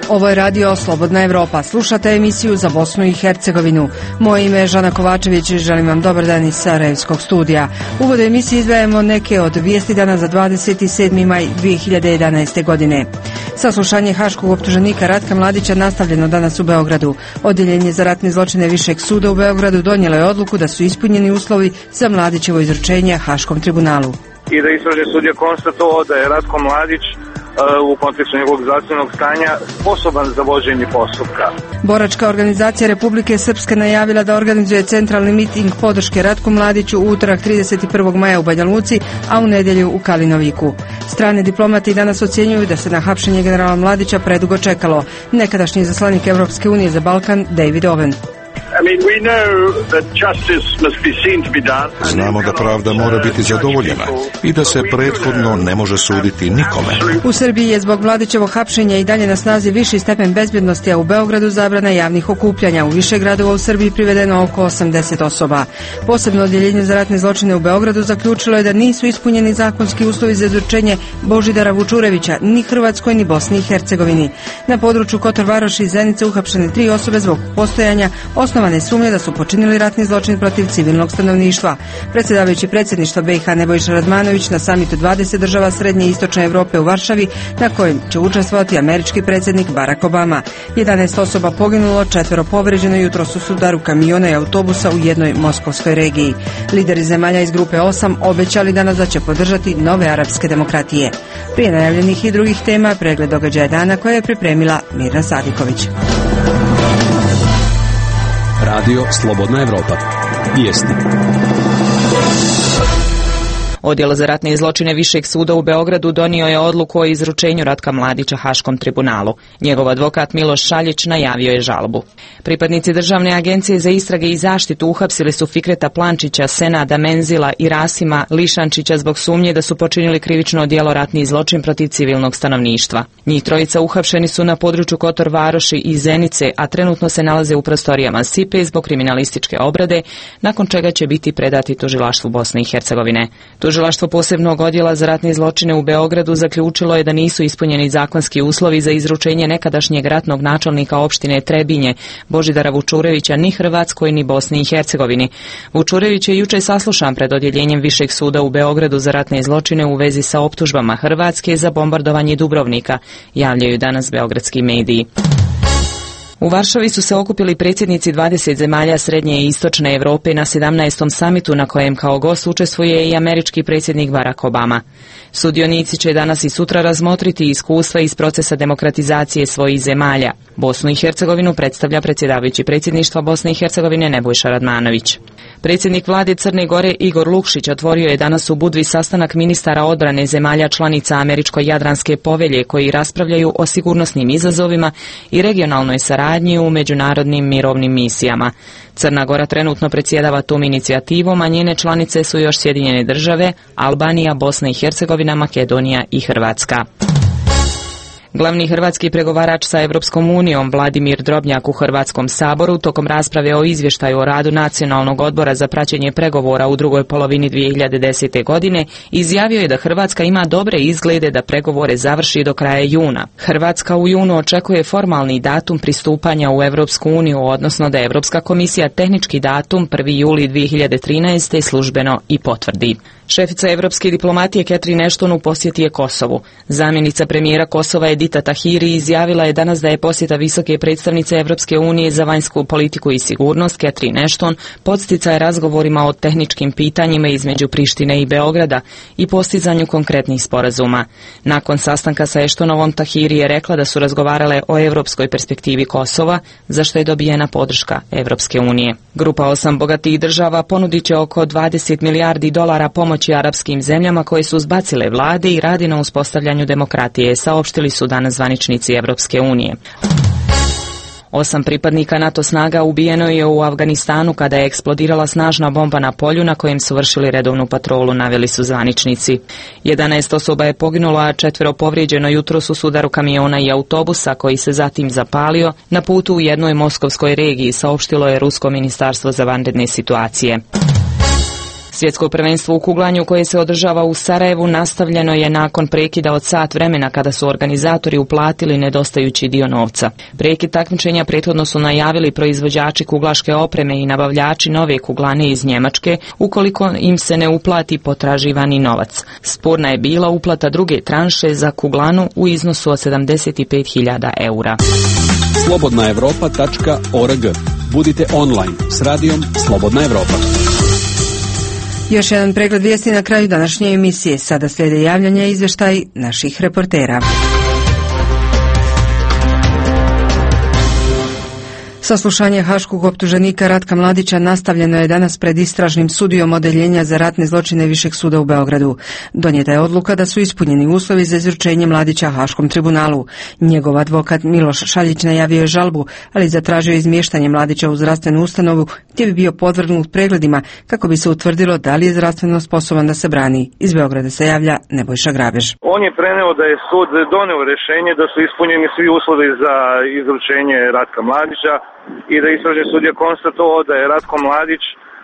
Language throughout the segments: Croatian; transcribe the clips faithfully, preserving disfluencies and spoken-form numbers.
Ovo je radio Slobodna Evropa. Slušate emisiju za Bosnu i Hercegovinu. Moje ime je Žana Kovačević i želim vam dobar dan iz Sarajevskog studija. U uvodu emisije izdvajamo neke od vijesti dana za dvadeset sedmi maj dvije hiljade jedanaeste. godine. Saslušanje haškog optuženika Ratka Mladića nastavljeno danas u Beogradu. Odjeljenje za ratne zločine Višeg suda u Beogradu donijelo je odluku da su ispunjeni uslovi za Mladićevo izručenje Haškom tribunalu. I da istražni sud je konstatovao da je Ratko Mladić u kontekstu njegovog zdravstvenog stanja sposoban za vođenje postupka. Boračka organizacija Republike Srpske najavila da organizuje centralni miting podrške Ratku Mladiću u utorak trideset prvog maja u Banja Luci, a u nedjelju u Kalinoviku. Strane diplomati danas ocjenjuju da se na hapšenje generala Mladića predugo čekalo. Nekadašnji izaslanik Evropske unije za Balkan David Owen. Znamo da pravda mora biti zadovoljena i da se prethodno ne može suditi nikome. U Srbiji je zbog Mladićevog hapšenja i dalje na snazi viši stepen bezbjednosti, a u Beogradu zabrana javnih okupljanja. U više gradova u Srbiji privedeno oko osamdeset osoba. Posebno odjeljenje za ratne zločine u Beogradu zaključilo je da nisu ispunjeni zakonski uslovi za izručenje Božidara Vučurevića ni Hrvatskoj ni Bosni i Hercegovini. Na području Kotor Varoši i Zenice uhapšene tri osobe zbog postojanja osnovane sumnje da su počinili ratni zločin protiv civilnog stanovništva. Predsjedavajući predsjedništva B i H Nebojša Radmanović na samitu dvadeset država Srednje i Istočne Europe u Varšavi, na kojem će učestvovati američki predsjednik Barack Obama. jedanaest osoba poginulo, četvero povrijeđeno jutros u sudaru kamiona i autobusa u jednoj moskovskoj regiji. Lideri zemalja iz grupe osam obećali danas da će podržati nove arapske demokratije. Prije najavljenih i drugih tema, pregled događaja dana koje je pripremila Mirna Sadiković. Radio Slobodna Evropa. Vijesti. Odjel za ratne zločine Višeg suda u Beogradu donio je odluku o izručenju Ratka Mladića Haškom tribunalu. Njegov advokat Miloš Šaljić najavio je žalbu. Pripadnici Državne agencije za istrage i zaštitu uhapsili su Fikreta Plančića, Senada Menzila i Rasima Lišančića zbog sumnje da su počinili krivično djelo ratni zločin protiv civilnog stanovništva. Njih trojica uhapšeni su na području Kotor Varoši i Zenice, a trenutno se nalaze u prostorijama S I P E zbog kriminalističke obrade, nakon čega će biti predati tužilaštvu Bosne i Hercegovine. Tužilaštvo posebnog odjela za ratne zločine u Beogradu zaključilo je da nisu ispunjeni zakonski uslovi za izručenje nekadašnjeg ratnog načelnika opštine Trebinje, Božidara Vučurevića, ni Hrvatskoj ni Bosni i Hercegovini. Vučurević je juče saslušan pred odjeljenjem Višeg suda u Beogradu za ratne zločine u vezi sa optužbama Hrvatske za bombardovanje Dubrovnika, javljaju danas beogradski mediji. U Varšavi su se okupili predsjednici dvadeset zemalja Srednje i Istočne Europe na sedamnaestom samitu na kojem kao gost učestvuje i američki predsjednik Barack Obama. Sudionici će danas i sutra razmotriti iskustva iz procesa demokratizacije svojih zemalja. Bosnu i Hercegovinu predstavlja predsjedavajući predsjedništva Bosne i Hercegovine Nebojša Radmanović. Predsjednik vlade Crne Gore Igor Lukšić otvorio je danas u Budvi sastanak ministara odbrane zemalja članica Američko-Jadranske povelje koji raspravljaju o sigurnosnim izazovima i regionalnoj saradnji u međunarodnim mirovnim misijama. Crna Gora trenutno predsjedava tom inicijativom, a njene članice su još Sjedinjene države, Albanija, Bosna i Hercegovina, Makedonija i Hrvatska. Glavni hrvatski pregovarač sa Evropskom unijom Vladimir Drobnjak u Hrvatskom saboru tokom rasprave o izvještaju o radu Nacionalnog odbora za praćenje pregovora u drugoj polovini dvije hiljade desete. godine izjavio je da Hrvatska ima dobre izglede da pregovore završi do kraja juna. Hrvatska u junu očekuje formalni datum pristupanja u Evropsku uniju, odnosno da Evropska komisija tehnički datum prvi juli dvije hiljade trinaeste. službeno i potvrdi. Šefica evropske diplomatije Catherine Ashton u posjeti je Kosovu. Zamjenica premijera Kosova Edita Tahiri izjavila je danas da je posjeta visoke predstavnice Evropske unije za vanjsku politiku i sigurnost Catherine Ashton podsticaj razgovorima o tehničkim pitanjima između Prištine i Beograda i postizanju konkretnih sporazuma. Nakon sastanka sa Ashtonovom, Tahiri je rekla da su razgovarale o evropskoj perspektivi Kosova, za što je dobijena podrška Evropske unije. Grupa osam bogatih država ponudit će oko dvadeset milijardi dolara pomoći arapskim zemljama koje su zbacile vlade i radi na uspostavljanju demokratije, saopštili su danas zvaničnici Evropske unije. Osam pripadnika NATO snaga ubijeno je u Afganistanu kada je eksplodirala snažna bomba na polju na kojem su vršili redovnu patrolu, naveli su zvaničnici. jedanaest osoba je poginulo, a četvero povrijeđeno jutros u sudaru kamiona i autobusa koji se zatim zapalio na putu u jednoj moskovskoj regiji, saopštilo je Rusko ministarstvo za vanredne situacije. Svjetsko prvenstvo u kuglanju koje se održava u Sarajevu nastavljeno je nakon prekida od sat vremena kada su organizatori uplatili nedostajući dio novca. Prekid takmičenja prethodno su najavili proizvođači kuglaške opreme i nabavljači nove kuglane iz Njemačke ukoliko im se ne uplati potraživani novac. Sporna je bila uplata druge tranše za kuglanu u iznosu od sedamdeset pet hiljada eura. slobodna europa tačka org. Budite online s radijom Slobodna Evropa. Još jedan pregled vijesti na kraju današnje emisije. Sada slijede javljanja i izvještaj naših reportera. Saslušanje haškog optuženika Ratka Mladića nastavljeno je danas pred istražnim sudijom Odeljenja za ratne zločine Višeg suda u Beogradu. Donijeta je odluka da su ispunjeni uslovi za izručenje Mladića Haškom tribunalu. Njegov advokat Miloš Šaljić najavio je žalbu, ali zatražio izmještanje Mladića u zdravstvenu ustanovu gdje bi bio podvrgnut pregledima kako bi se utvrdilo da li je zdravstveno sposoban da se brani. Iz Beograda se javlja Nebojša Grabež. On je preneo da je sud doneo rješenje da su ispunjeni svi uslovi za izručenje Ratka Mladića i da istražni sud je konstatovao da je Ratko Mladić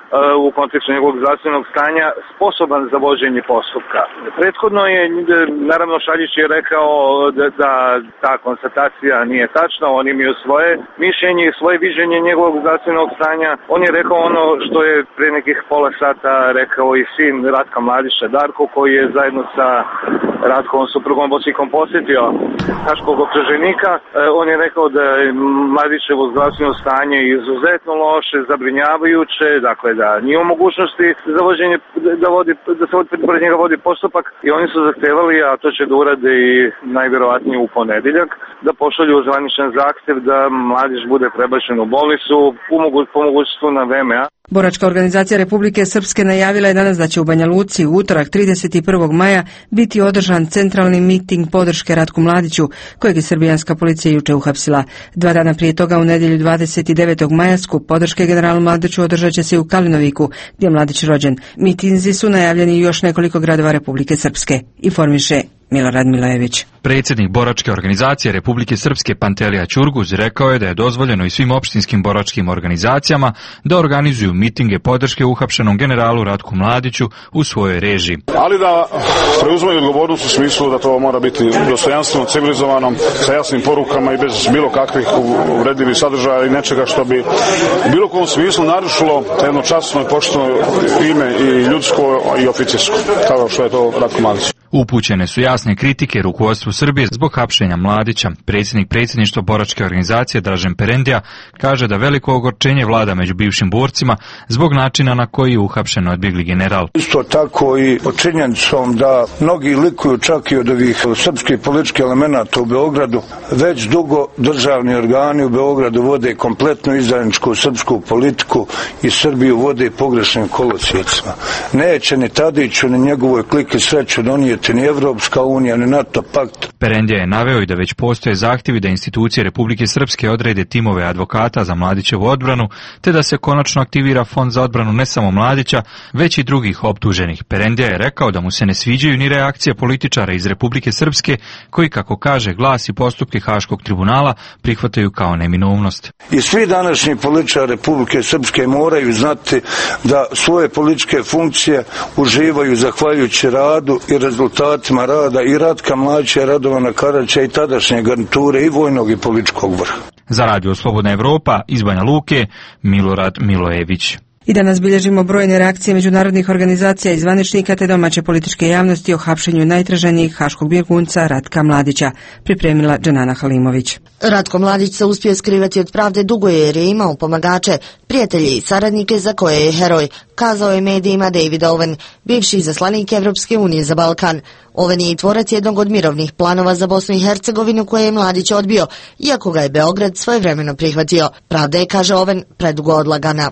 u kontekstu njegovog zdravstvenog stanja sposoban za vođenje postupka. Prethodno je, naravno, Šaljić je rekao da, da ta konstatacija nije tačna, on imao svoje mišljenje i svoje viđenje njegovog zdravstvenog stanja. On je rekao ono što je prije nekih pola sata rekao i sin Ratka Mladića, Darko, koji je zajedno sa Ratkovom suprugom Bosikom posjetio haškog optuženika. On je rekao da je Mladićevo zdravstveno stanje izuzetno loše, zabrinjavajuće, dakle da nije u mogućnosti za vođenje, da, vodi, da se pored njega vodi postupak i oni su zahtevali, a to će da urade i najvjerovatnije u ponedjeljak, da pošalju zvaničan zahtjev da Mladić bude prebačen u bolnicu po mogućstvu na V M A. Boračka organizacija Republike Srpske najavila je danas da će u Banja Luci u utorak trideset prvog maja biti održan centralni miting podrške Ratku Mladiću, kojeg je srbijanska policija juče uhapsila. Dva dana prije toga u nedjelju dvadeset devetog maja skup podrške generalu Mladiću održat će se u Kalinoviku, gdje je Mladić rođen. Mitinzi su najavljeni u još nekoliko gradova Republike Srpske. Informiše Milorad Milojević. Predsjednik Boračke organizacije Republike Srpske Pantelija Ćurguz rekao je da je dozvoljeno i svim opštinskim boračkim organizacijama da organizuju mitinge podrške uhapšenom generalu Ratku Mladiću u svojoj režiji. Ali da preuzmaju odgovornost u smislu da to mora biti dostojanstveno, civilizovano, sa jasnim porukama i bez bilo kakvih uvredljivih sadržaja i nečega što bi u bilo kom smislu narušilo jedno časno i pošteno ime i ljudsko i oficirsko, kao što je to Ratko Mladić. Upućene su jasne kritike rukovodstvu Srbije zbog hapšenja Mladića. Predsjednik predsjedništva Boračke organizacije Dražen Perendija kaže da veliko ogorčenje vlada među bivšim borcima zbog načina na koji je uhapšen odbjegli general. Isto tako i pod činjenicom da mnogi likuju čak i od ovih srpskih političkih elemenata u Beogradu, već dugo državni organi u Beogradu vode kompletnu izdajničku srpsku politiku i Srbiju vode pogrešnim kolosijecima. Neće ni Tadiću ni njegovoj kliki sreću donijeti ni Evropska unija, ni NATO pakt. Perendija je naveo i da već postoje zahtjevi da institucije Republike Srpske odrede timove advokata za Mladićevu odbranu, te da se konačno aktivira fond za odbranu ne samo Mladića, već i drugih optuženih. Perendija je rekao da mu se ne sviđaju ni reakcije političara iz Republike Srpske, koji, kako kaže, glas i postupke Haškog tribunala prihvataju kao neminovnost. I svi današnji političari Republike Srpske moraju znati da svoje političke funkcije uživaju zahvaljujući radu i rezultatima rada i Ratka Mladića, Radovana Karađa i tadašnje garniture i vojnog i političkog vrha. Za Radio Slobodna Evropa iz Banja Luke, Milorad Milojević. I danas bilježimo brojne reakcije međunarodnih organizacija i zvaničnika te domaće političke javnosti o hapšenju najtraženijih haškog bjegunca Ratka Mladića, pripremila Dženana Halimović. Ratko Mladić se uspio skrivati od pravde dugo jer je imao pomagače, prijatelje i saradnike za koje je heroj, kazao je medijima David Owen, bivši izaslanik Evropske unije za Balkan. Owen je i tvorac jednog od mirovnih planova za Bosnu i Hercegovinu koje je Mladić odbio, iako ga je Beograd svojevremeno prihvatio. Pravda je, kaže Owen, predugo odlagana.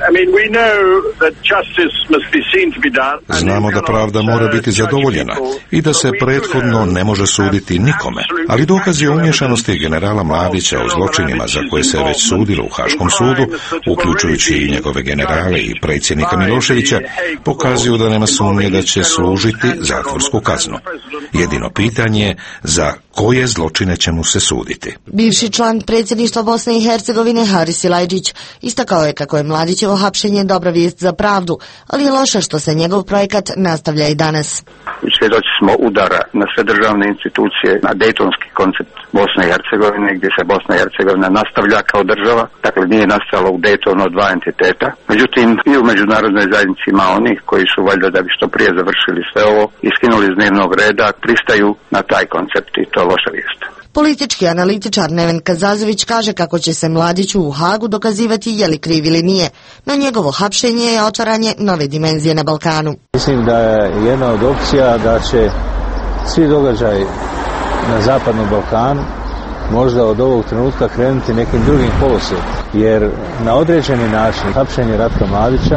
Znamo da pravda mora biti zadovoljena i da se prethodno ne može suditi nikome, ali dokazi o umješanosti generala Mladića u zločinima za koje se već sudilo u Haškom sudu, uključujući i njegove generale i predsjednika Miloševića, pokazuju da nema sumnje da će služiti zatvorsku kaznu. Jedino pitanje je za koje zločine će mu se suditi. Bivši član predsjedništva Bosne i Hercegovine Haris Silajdžić istakao je kako je Mladićevo hapšenje dobra vijest za pravdu, ali je loše što se njegov projekat nastavlja i danas. Svjedoci smo udara na sve državne institucije, na dejtonski koncept Bosne i Hercegovine, gdje se Bosna i Hercegovina nastavlja kao država, dakle nije nastalo u Dejtonu od dva entiteta. Međutim, i u međunarodnoj zajednici ima onih koji su valjda da bi što prije završili sve ovo i skinuli iz dnevnog reda, pristaju na taj koncept i to je loša vijest. Politički analitičar Neven Kazazović kaže kako će se Mladiću u Hagu dokazivati je li kriv ili nije, no njegovo hapšenje je otvaranje nove dimenzije na Balkanu. Mislim da je jedna od opcija da će svi događaji na Zapadnom Balkanu možda od ovog trenutka krenuti nekim drugim kolosijom, jer na određeni način hapšenje Ratka Mladića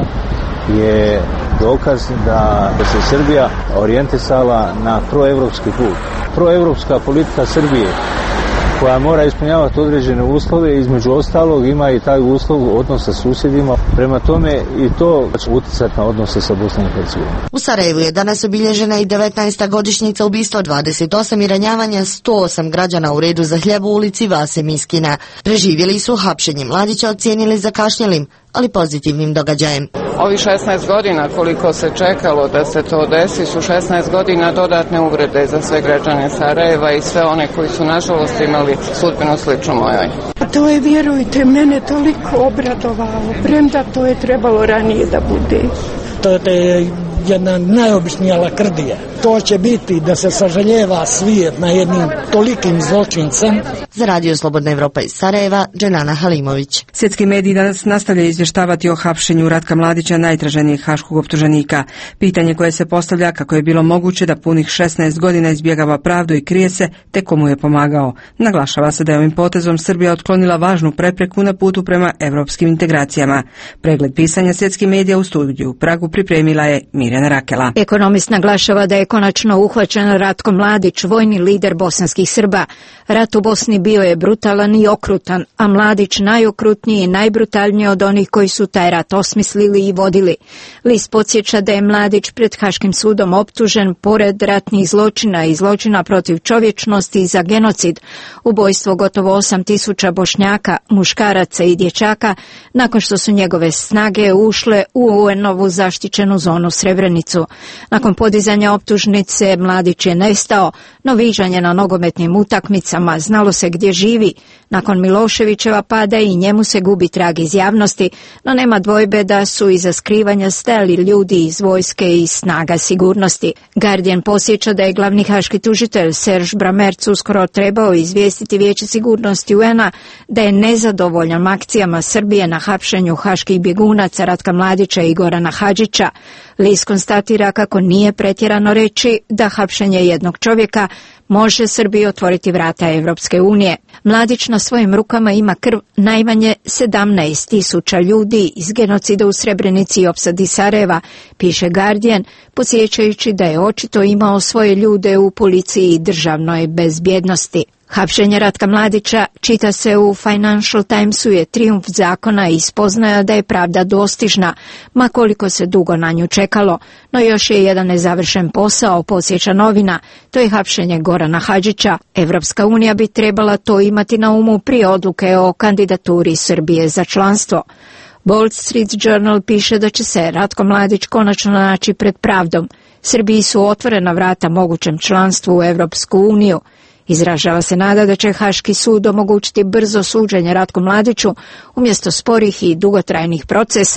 je dokaz da se Srbija orijentisala na proevropski put. Proevropska politika Srbije koja mora ispunjavati određene uslove, između ostalog ima i taj uslov odnosa sa susjedima, prema tome i to će utjecati na odnose sa Bosnom i Hercegovinom. U Sarajevu je danas obilježena i devetnaesta godišnjica ubistva dvadeset osam i ranjavanja sto osam građana u redu za hljeb u ulici Vase Miskina. Preživjeli su hapšenje Mladića ocijenili zakašnjelim, ali pozitivnim događajem. Ovi šesnaest godina koliko se čekalo da se to desi su šesnaest godina dodatne uvrede za sve građane Sarajeva i sve one koji su nažalost imali sudbinu sličnu mojoj. To je, vjerujte, mene toliko obradovalo, premda to je trebalo ranije da bude. To je jedna najobičnija lakrdija. To će biti da se sažaljeva svijet na jednim tolikim zločincem. Za Radio Slobodna Evropa iz Sarajeva, Dženana Halimović. Svjetski mediji danas nastavljaju izvještavati o hapšenju Ratka Mladića, najtraženijeg haškog optuženika. Pitanje koje se postavlja kako je bilo moguće da punih šesnaest godina izbjegava pravdu i krije se, te komu je pomagao. Naglašava se da je ovim potezom Srbija otklonila važnu prepreku na putu prema evropskim integracijama. Pregled pisanja svjetskih medija u studiju u Pragu pripremila je Mirjana Rakela. Ekonomist naglašava da je konačno uhvaćen Ratko Mladić, vojni lider bosanskih Srba. Rat u Bosni bio je brutalan i okrutan, a Mladić najokrutniji i najbrutalniji od onih koji su taj rat osmislili i vodili. List podsjeća da je Mladić pred Haškim sudom optužen pored ratnih zločina i zločina protiv čovječnosti za genocid, ubojstvo gotovo osam tisuća Bošnjaka, muškaraca i dječaka, nakon što su njegove snage ušle u U En-ovu zaštićenu zonu Srebrenicu. Nakon podizanja optužnice Mladić je nestao, no viđanje na nogometnim utakmicama, znalo se gdje živi. Nakon Miloševićeva pada i njemu se gubi trag iz javnosti, no nema dvojbe da su iza skrivanja stajali ljudi iz vojske i snaga sigurnosti. Guardian posjeća da je glavni haški tužitelj Serge Bramerc uskoro trebao izvijestiti Vijeće sigurnosti U En-a da je nezadovoljan akcijama Srbije na hapšenju haških bjegunaca Ratka Mladića i Gorana Hadžića. List konstatira kako nije pretjerano reći da hapšenje jednog čovjeka može Srbiji otvoriti vrata Evropske unije. Mladić na svojim rukama ima krv najmanje sedamnaest tisuća ljudi iz genocida u Srebrenici i opsadi Sarajeva, piše Guardian, podsjećajući da je očito imao svoje ljude u policiji i državnoj bezbjednosti. Hapšenje Ratka Mladića, čita se u Financial Timesu, je trijumf zakona i spoznaja da je pravda dostižna, ma koliko se dugo na nju čekalo. No još je jedan nezavršen posao, podsjeća novina, to je hapšenje Gorana Hadžića. Evropska unija bi trebala to imati na umu prije odluke o kandidaturi Srbije za članstvo. Wall Street Journal piše da će se Ratko Mladić konačno naći pred pravdom. Srbiji su otvorena vrata mogućem članstvu u Evropsku uniju. Izražava se nada da će Haški sud omogućiti brzo suđenje Ratku Mladiću umjesto sporih i dugotrajnih procesa.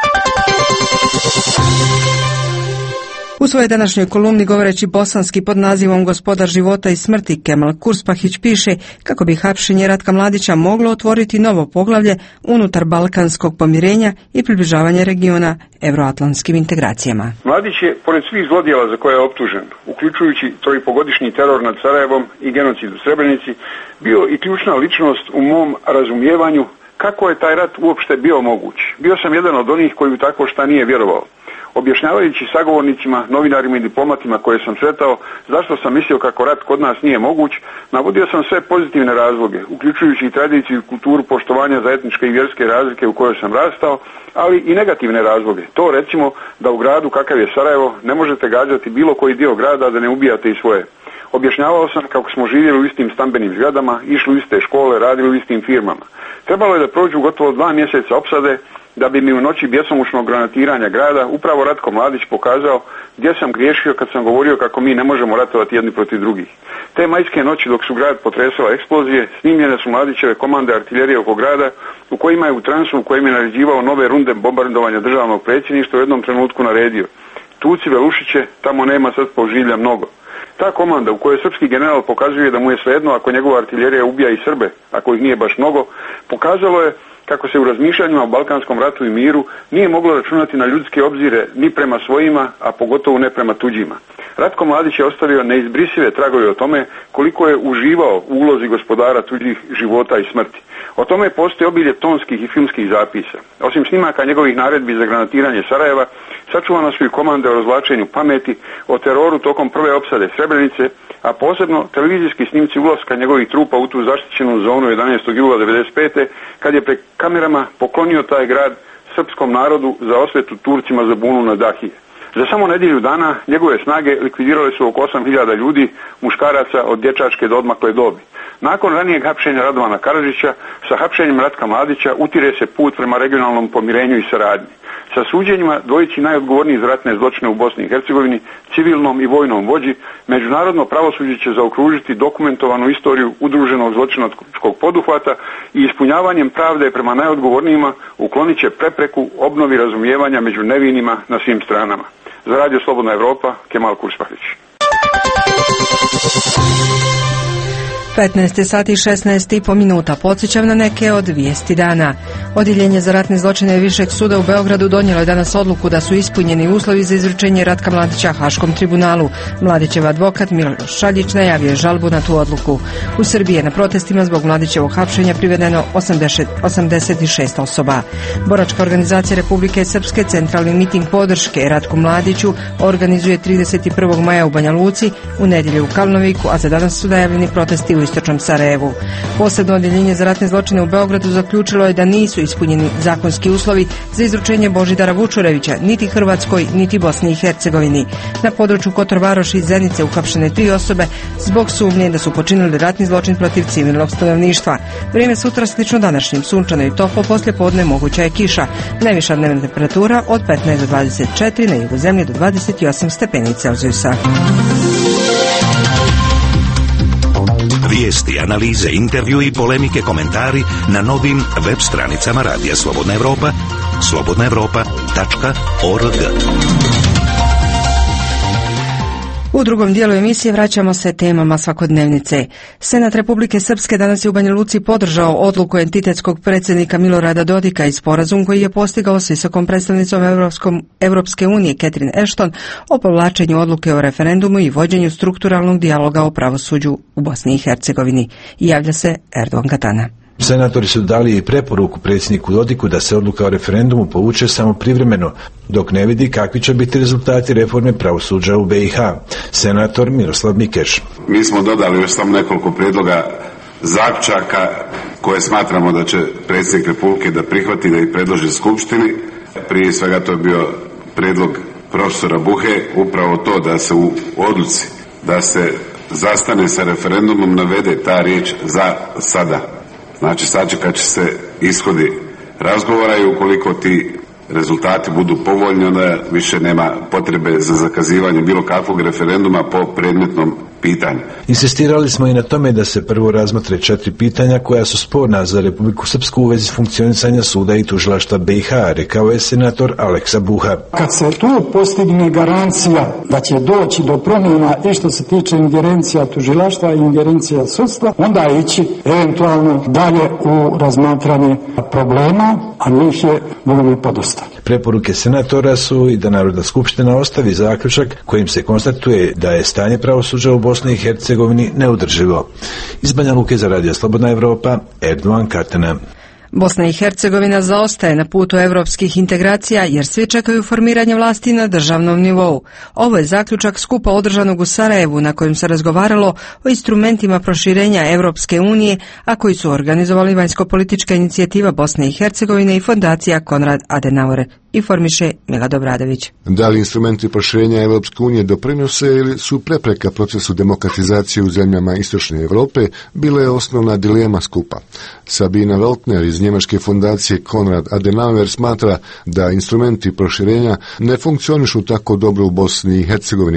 U svojoj današnjoj kolumni govoreći bosanski pod nazivom Gospodar života i smrti, Kemal Kurspahić piše kako bi hapšenje Ratka Mladića moglo otvoriti novo poglavlje unutar balkanskog pomirenja i približavanja regiona evroatlantskim integracijama. Mladić je, pored svih zlodjela za koje je optužen, uključujući trojpogodišnji teror nad Sarajevom i genocid u Srebrenici, bio i ključna ličnost u mom razumijevanju kako je taj rat uopšte bio moguć. Bio sam jedan od onih koji u takvo šta nije vjerovao. Objašnjavajući sagovornicima, novinarima i diplomatima koje sam sretao zašto sam mislio kako rat kod nas nije moguć, navodio sam sve pozitivne razloge, uključujući i tradiciju i kulturu poštovanja za etničke i vjerske razlike u kojoj sam rastao, ali i negativne razloge. To recimo da u gradu kakav je Sarajevo ne možete gađati bilo koji dio grada da ne ubijate i svoje. Objašnjavao sam kako smo živjeli u istim stambenim zgradama, išli u iste škole, radili u istim firmama. Trebalo je da prođu gotovo dva mjeseca opsade da bi mi u noći bjesomučnog granatiranja grada upravo Ratko Mladić pokazao gdje sam griješio kad sam govorio kako mi ne možemo ratovati jedni protiv drugih. Te majske noći dok su grad potresala eksplozije, snimljene su Mladićeve komande artiljerije oko grada u kojima je u transu u kojim je naređivao nove runde bombardovanja državnog predsjedništva u jednom trenutku naredio: tuci Velušiće, tamo nema sad poživlja mnogo. Ta komanda u kojoj srpski general pokazuje da mu je svejedno ako njegova artiljerija ubija i Srbe, ako ih nije baš mnogo, pokazalo je kako se u razmišljanjima o Balkanskom ratu i miru nije moglo računati na ljudske obzire ni prema svojima, a pogotovo ne prema tuđima. Ratko Mladić je ostavio neizbrisive tragove o tome koliko je uživao u ulozi gospodara tuđih života i smrti. O tome postoji obilje tonskih i filmskih zapisa. Osim snimaka njegovih naredbi za granatiranje Sarajeva, sačuvane su i komande o razvlačenju pameti, o teroru tokom prve opsade Srebrenice, a posebno televizijski snimci ulaska njegovih trupa u tu zaštićenu zonu jedanaestog jula devedeset pete kad je pred kamerama poklonio taj grad srpskom narodu za osvetu Turcima za bunu na Dahije. Za samo nedjelju dana njegove snage likvidirale su oko osam hiljada ljudi, muškaraca od dječačke do odmakle dobi. Nakon ranijeg hapšenja Radovana Karadžića, sa hapšenjem Ratka Mladića utire se put prema regionalnom pomirenju i saradnji. Sa suđenjima dvojici najodgovornijih za ratne zločine u Bosni i Hercegovini, civilnom i vojnom vođi, međunarodno pravosuđe će zaokružiti dokumentovanu istoriju udruženog zločinačkog poduhvata i ispunjavanjem pravde prema najodgovornijima uklonit će prepreku obnovi razumijevanja među nevinima na svim stranama. Za Radio Slobodna Evropa, Kemal Kurspahrić. petnaest sati i šesnaest i po minuta. Podsjećam na neke od vijesti dana. Odjeljenje za ratne zločine Višeg suda u Beogradu donijelo je danas odluku da su ispunjeni uslovi za izručenje Ratka Mladića Haškom tribunalu. Mladićev advokat Miloš Šaljić najavio je žalbu na tu odluku. U Srbiji je na protestima zbog Mladićevog hapšenja privedeno osamdeset šest osoba. Boračka organizacija Republike Srpske centralni miting podrške Ratku Mladiću organizuje trideset prvog maja u Banja Luci, u nedjelju u Kalnoviku, a za danas su najavljeni protesti u istočnom Sarajevu. Posebno odjeljenje za ratne zločine u Beogradu zaključilo je da nisu ispunjeni zakonski uslovi za izručenje Božidara Vučurevića niti Hrvatskoj niti Bosni i Hercegovini. Na području Kotor Varoši i Zenice uhapšene tri osobe zbog sumnje da su počinili ratni zločin protiv civilnog stanovništva. Vrijeme sutra slično današnjim, sunčano i toplo, poslije podne moguća je kiša. Najviša dnevna temperatura od petnaest do dvadeset četiri, na jugu zemlje do dvadeset osam stepeni Celzijusa. Vijesti, analize, intervju i polemike, komentari na novim web stranicama Radija Slobodna Evropa, slobodna evropa tačka org. U drugom dijelu emisije vraćamo se temama svakodnevnice. Senat Republike Srpske danas je u Banja Luci podržao odluku entitetskog predsjednika Milorada Dodika i sporazum koji je postigao s visokom predstavnicom Evropskom, Evropske unije Catherine Ashton o povlačenju odluke o referendumu i vođenju strukturalnog dijaloga o pravosuđu u Bosni i Hercegovini. Javlja se Erdogan Katana. Senatori su dali i preporuku predsjedniku Dodiku da se odluka o referendumu povuče samo privremeno, dok ne vidi kakvi će biti rezultati reforme pravosuđa u be i ha. Senator Miroslav Mikeš. Mi smo dodali još samo nekoliko prijedloga zaključaka koje smatramo da će predsjednik Republike da prihvati da ih predloži Skupštini. Prije svega to je bio prijedlog profesora Buhe, upravo to da se u odluci da se zastane sa referendumom navede ta riječ za sada. Znači sačekat će se ishodi razgovora i ukoliko ti rezultati budu povoljni, onda više nema potrebe za zakazivanje bilo kakvog referenduma po predmetnom pitanju. Insistirali smo i na tome da se prvo razmotre četiri pitanja koja su sporna za Republiku Srpsku u vezi funkcionisanja suda i tužilaštva be i ha, rekao je senator Aleksa Buha. Kad se tu postigne garancija da će doći do promjena i što se tiče ingerencija tužilaštva i ingerencija sudstva, onda ići eventualno dalje u razmatranje problema, a njih je bilo mi podosta. Preporuke senatora su i da Narodna skupština ostavi zaključak kojim se konstatuje da je stanje pravosuđa u Bosni i Hercegovini neudrživo. Iz Banja Luke za Radio Slobodna Evropa, Erdogan Katana. Bosna i Hercegovina zaostaje na putu europskih integracija jer svi čekaju formiranje vlasti na državnom nivou. Ovo je zaključak skupa održanog u Sarajevu na kojem se razgovaralo o instrumentima proširenja Europske unije, a koji su organizovali vanjsko-politička inicijativa Bosne i Hercegovine i fondacija Konrad Adenauer. Informiše Milad Obradović. Da li instrumenti proširenja Evropske unije doprinose ili su prepreka procesu demokratizacije u zemljama Istočne Evrope, bila je osnovna dilema skupa. Sabina Veltner iz njemačke fondacije Konrad Adenauer smatra da instrumenti proširenja ne funkcionišu tako dobro u Bosni i Hercegovini.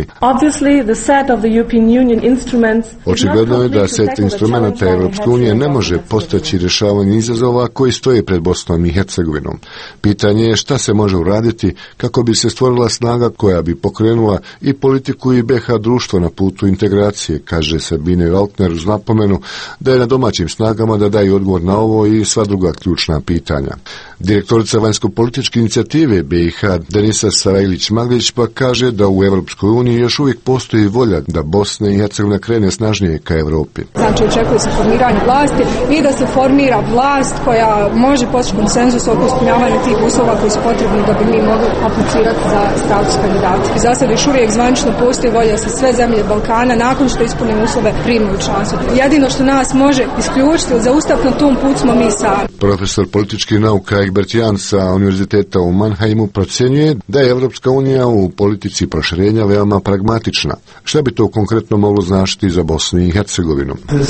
Očigledno je da set instrumenta Europske unije ne može postaći rješavanje izazova koji stoje pred Bosnom i Hercegovinom. Pitanje je šta se može uraditi kako bi se stvorila snaga koja bi pokrenula i politiku i B H društvo na putu integracije, kaže Sabine Waltner uz napomenu da je na domaćim snagama da daju odgovor na ovo i sva druga ključna pitanja. Direktorica vanjsko-političke inicijative B i H Denisa Sarajlić-Maglić pa kaže da u Europskoj uniji još uvijek postoji volja da Bosna i Hercegovina krene snažnije ka Europi. Znači očekuje se formiranje vlasti i da se formira vlast koja može postići konsenzus oko ispunjavanja tih uslova koji su potrebni da bi mi mogli aplicirati za status kandidata. I za sad još uvijek zvanično postoji volja da se sve zemlje Balkana nakon što ispunimo uslove prime u članstvo. Jedino što nas može isključiti ili zaustaviti na tom put smo mi sami. Profesor političkih nauka Egbert Jan sa Univerziteta u Mannheimu procjenjuje da je Europska unija u politici proširenja veoma pragmatična. Šta bi to konkretno moglo značiti za Bosnu i Hercegovinu?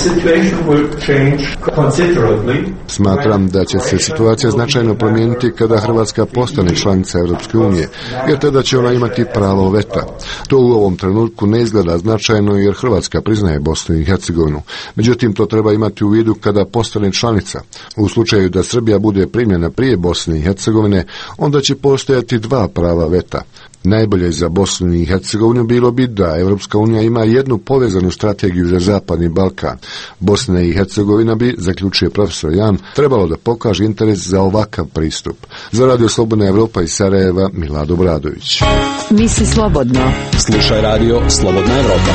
Smatram da će se situacija značajno promijeniti kada Hrvatska postane članica Europske unije, jer tada će ona imati pravo veta. To u ovom trenutku ne izgleda značajno jer Hrvatska priznaje Bosnu i Hercegovinu. Međutim, to treba imati u vidu kada postane članica. U slučaju da Srbija bude primljena prije Bosne i Hercegovine, onda će postojati dva prava veta. Najbolje za Bosnu i Hercegovinu bilo bi da Europska unija ima jednu povezanu strategiju za Zapadni Balkan. Bosna i Hercegovina bi, zaključuje profesor Jan, trebalo da pokaže interes za ovakav pristup. Za Radio Slobodna Evropa iz Sarajeva, Milad Obradović. Misli slobodno. Slušaj Radio Slobodna Evropa.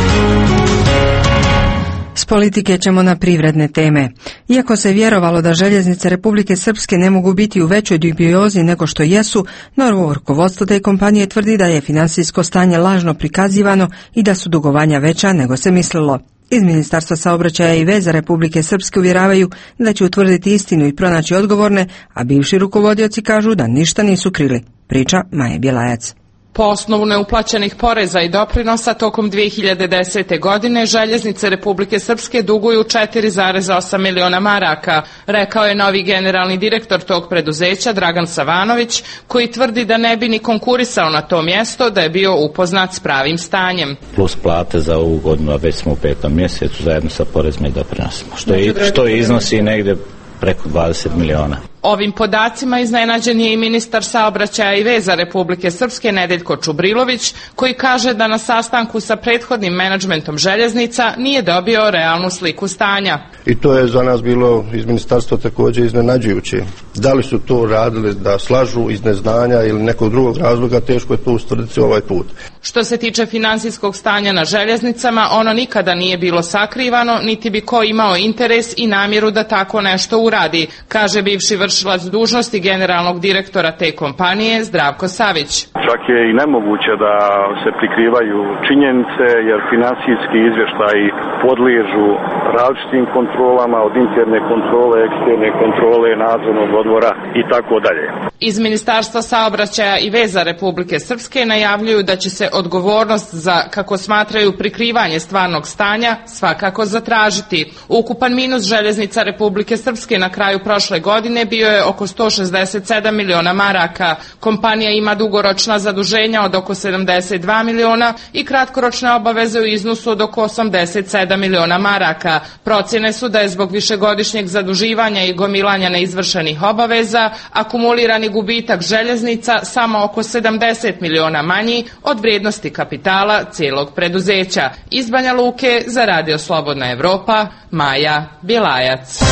S politike ćemo na privredne teme. Iako se vjerovalo da željeznice Republike Srpske ne mogu biti u većoj dubiozi nego što jesu, novo rukovodstvo te kompanije tvrdi da je finansijsko stanje lažno prikazivano i da su dugovanja veća nego se mislilo. Iz Ministarstva saobraćaja i veza Republike Srpske uvjeravaju da će utvrditi istinu i pronaći odgovorne, a bivši rukovodioci kažu da ništa nisu krili. Priča Maje Bjelajac. Po osnovu neuplaćenih poreza i doprinosa tokom dvije hiljade desete. godine željeznice Republike Srpske duguju četiri zarez osam miliona maraka, rekao je novi generalni direktor tog preduzeća Dragan Savanović, koji tvrdi da ne bi ni konkurisao na to mjesto da je bio upoznat s pravim stanjem. Plus plate za ovu godinu, a već smo u petom mjesecu zajedno sa porezima i doprinosima, što, je, što iznosi negdje preko dvadeset miliona. Ovim podacima iznenađen je i ministar saobraćaja i veza Republike Srpske Nedeljko Čubrilović, koji kaže da na sastanku sa prethodnim menadžmentom željeznica nije dobio realnu sliku stanja. I to je za nas bilo iz ministarstva također iznenađujuće. Da li su to radili da slažu iz neznanja ili nekog drugog razloga, teško je to ustvrditi ovaj put. Što se tiče financijskog stanja na željeznicama, ono nikada nije bilo sakrivano, niti bi ko imao interes i namjeru da tako nešto uradi, kaže bivši vršilac dužnosti generalnog direktora te kompanije Zdravko Savić. Čak je i nemoguće da se prikrivaju činjenice jer finansijski izvještaji podliježu različitim kontrolama, od interne kontrole, eksterne kontrole, nadzornog odbora i tako dalje. Iz Ministarstva saobraćaja i veza Republike Srpske najavljuju da će se odgovornost za, kako smatraju, prikrivanje stvarnog stanja svakako zatražiti. Ukupan minus željeznica Republike Srpske na kraju prošle godine bio je oko sto šezdeset sedam miliona maraka. Kompanija ima dugoročna zaduženja od oko sedamdeset dva miliona i kratkoročne obaveze u iznosu od oko osamdeset sedam miliona maraka. Procjene su da je zbog višegodišnjeg zaduživanja i gomilanja neizvršenih obaveza akumulirani gubitak željeznica samo oko sedamdeset miliona manji od vrijednosti kapitala cijelog preduzeća. Iz Banja Luke za Radio Slobodna Evropa, Maja Bjelajac.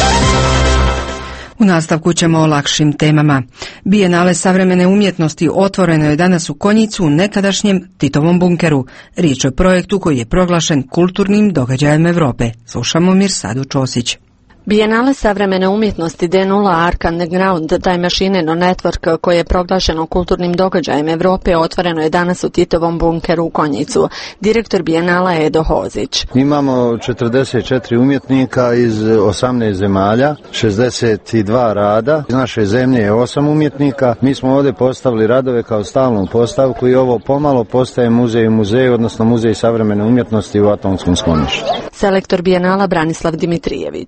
U nastavku ćemo o lakšim temama. Bijenale savremene umjetnosti otvoreno je danas u Konjicu u nekadašnjem Titovom bunkeru. Riječ je o projektu koji je proglašen kulturnim događajem Europe. Slušamo Mirsadu Čosić. Bijenale savremene umjetnosti D nula Art Underground Time Machine no Network, koje je proglašeno kulturnim događajem Europe, otvoreno je danas u Titovom bunkeru u Konjicu. Direktor Bijenala je Edo Hozić. Imamo četrdeset četiri umjetnika iz osamnaest zemalja, šezdeset dva rada. Iz naše zemlje je osam umjetnika. Mi smo ovdje postavili radove kao stalnu postavku i ovo pomalo postaje muzej u muzeju, odnosno muzej savremene umjetnosti u Atomskom skloništu. Selektor Bijenala Branislav Dimitrijević. Ovo je bio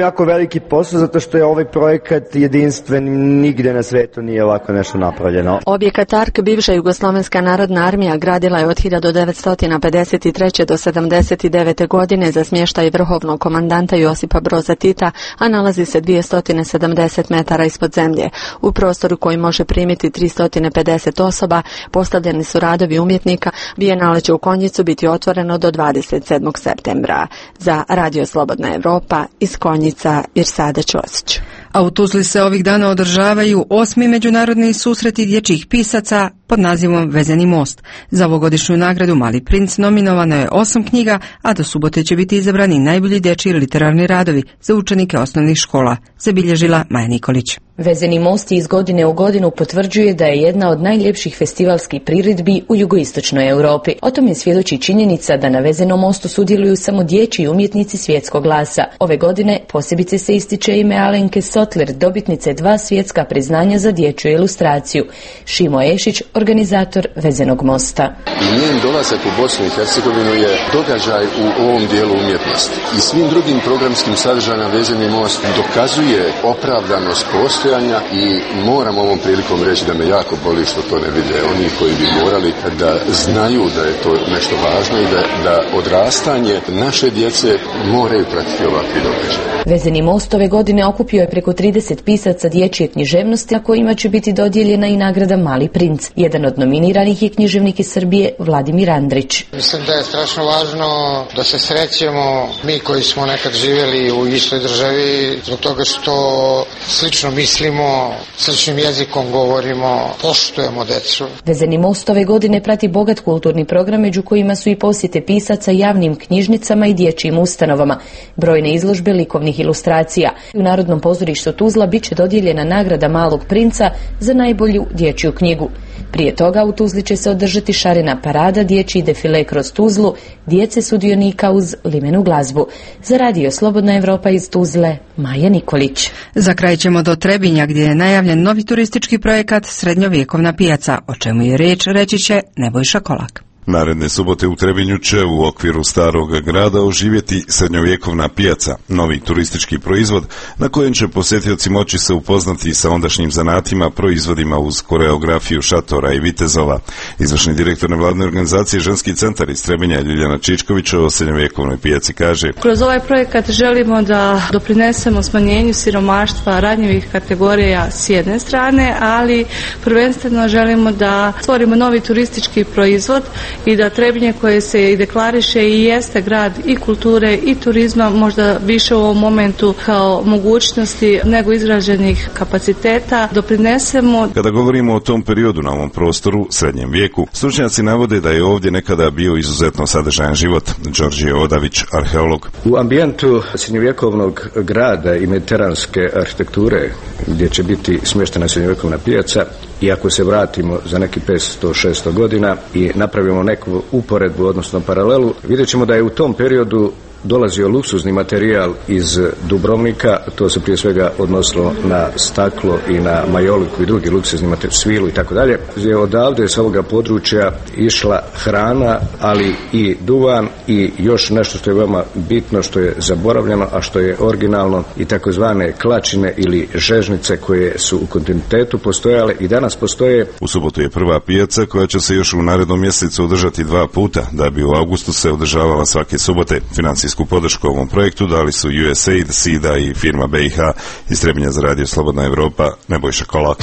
jako veliki posao zato što je ovaj projekat jedinstven, nigde na svetu nije ovako nešto napravljeno. Objekat Ark bivša Jugoslovenska narodna armija gradila je od hiljadu devetsto pedeset treće do sedamdeset devete godine za smještaj vrhovnog komandanta Josipa Broza Tita, a nalazi se dvjesto sedamdeset metara ispod zemlje. U prostoru koji može primiti tristo pedeset osoba postavljeni su radovi umjetnika. Bijenale će u Konjicu biti otvoreno do dvadeset sedmog septembra. Za Radio Slobodna Evropa iz Konjica Irsada Ćosić. A u Tuzli se ovih dana održavaju osmi međunarodni susreti dječjih pisaca pod nazivom Vezeni most. Za ovogodišnju nagradu Mali princ nominovano je osam knjiga, a do subote će biti izabrani najbolji dječji literarni radovi za učenike osnovnih škola, zabilježila Maja Nikolić. Vezeni most iz godine u godinu potvrđuje da je jedna od najljepših festivalskih priredbi u jugoistočnoj Europi. O tome svjedoči činjenica da na Vezenom mostu sudjeluju samo dječji umjetnici svjetskog glasa. Ove godine posebice se ističe ime Alenke Sotler, dobitnice dva svjetska priznanja za dječju ilustraciju. Šimo Ešić, organizator Vezenog mosta. I njen dolazak u Bosnu i Hercegovinu je događaj u ovom dijelu umjetnosti. I svim drugim programskim sadržajima Vezeni most dokazuje opravdanost postojanja i moram ovom prilikom reći da me jako boli što to ne vide oni koji bi morali da znaju da je to nešto važno i da, da odrastanje naše djece moraju pratiti ovakvi događaj. Vezeni most ove godine okupio je preko trideset pisaca dječje književnosti, a kojima će biti dodijeljena i nagrada Mali princ. Jedan od nominiranih je književnik iz Srbije Vladimir Andrić. Mislim da je strašno važno da se srećemo mi koji smo nekad živjeli u istoj državi, zbog toga što slično mislimo, sličnim jezikom govorimo, poštujemo decu. Vezeni most ove godine prati bogat kulturni program, među kojima su i posjete pisaca javnim knjižnicama i dječjim ustanovama, brojne izložbe likovnih ilustracija. U Narodnom pozorištu Tuzla bit će dodijeljena nagrada Malog princa za najbolju dječju knjigu. Prije toga u Tuzli će se održati šarena parada, dječji defile kroz Tuzlu, djece sudionika uz limenu glazbu. Za Radio Slobodna Evropa iz Tuzle, Maja Nikolić. Za kraj ćemo do Trebinja gdje je najavljen novi turistički projekat Srednjovjekovna pijaca, o čemu je riječ reći će Nebojša Kolak. Naredne subote u Trebinju će u okviru Starog grada oživjeti Srednjovjekovna pijaca, novi turistički proizvod na kojem će posjetioci moći se upoznati sa ondašnjim zanatima, proizvodima uz koreografiju šatora i vitezova. Izvršni direktor nevladne organizacije Ženski centar iz Trebinja Ljiljana Čičković o Srednjovjekovnoj pijaci kaže: Kroz ovaj projekat želimo da doprinesemo smanjenju siromaštva ranjivih kategorija s jedne strane, ali prvenstveno želimo da stvorimo novi turistički proizvod i da Trebinje koje se i deklariše i jeste grad i kulture i turizma, možda više u ovom momentu kao mogućnosti nego izraženih kapaciteta, doprinesemo. Kada govorimo o tom periodu na ovom prostoru, srednjem vijeku, stručnjaci navode da je ovdje nekada bio izuzetno sadržajan život. Đorđe Odavić, arheolog. U ambijentu srednjovjekovnog grada i mediteranske arhitekture, gdje će biti smještena srednjovjekovna pijaca, i ako se vratimo za neki petsto šesto godina i napravimo neku uporedbu, odnosno paralelu, vidjet ćemo da je u tom periodu dolazio luksuzni materijal iz Dubrovnika, to se prije svega odnosilo na staklo i na majoliku i drugi luksuzni materijal, svilu i tako dalje. Je odavde s ovoga područja išla hrana, ali i duvan i još nešto što je veoma bitno, što je zaboravljeno, a što je originalno, i takozvane klačine ili žežnice koje su u kontinuitetu postojale i danas postoje. U subotu je prva pijaca koja će se još u narednom mjesecu održati dva puta, da bi u augustu se održavala svake subote. Financijsku podršku ovom projektu dali su U S A I D, SIDA i firma B I H. Iz Trebinja za Radio Slobodna Evropa, Nebojša Kolak.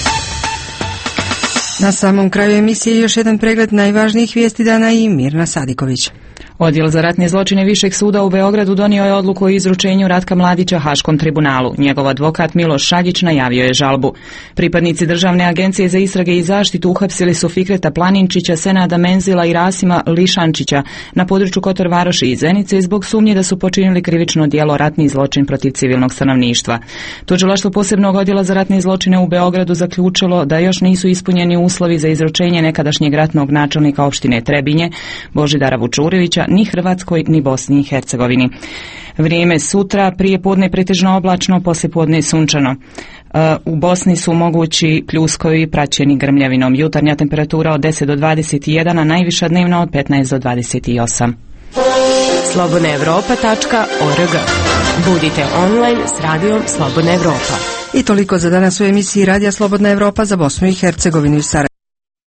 Na samom kraju emisije još jedan pregled najvažnijih vijesti dana i Mirna Sadiković. Odjel za ratne zločine Višeg suda u Beogradu donio je odluku o izručenju Ratka Mladića Haškom tribunalu. Njegov advokat Miloš Šaljić najavio je žalbu. Pripadnici Državne agencije za istrage i zaštitu uhapsili su Fikreta Planinčića, Senada Menzila i Rasima Lišančića na području Kotor Varoši i Zenice zbog sumnje da su počinili krivično djelo ratni zločin protiv civilnog stanovništva. Tužilaštvo posebnog odjela za ratne zločine u Beogradu zaključilo da još nisu ispunjeni uslovi za izručenje nekadašnjeg ratnog načelnika opštine Trebinje Božidara Vučurevića ni Hrvatskoj ni Bosni i Hercegovini. Vrijeme sutra, prije podne pretežno oblačno, poslije podne sunčano. U Bosni su mogući pljuskovi praćeni grmljavinom. Jutarnja temperatura od deset do dvadeset jedan, a najviša dnevna od petnaest do dvadeset osam. slobodna evropa tačka org Budite online s radijom Slobodna Evropa. I toliko za danas u emisiji Radija Slobodna Evropa za Bosnu i Hercegovinu i Sarajevo.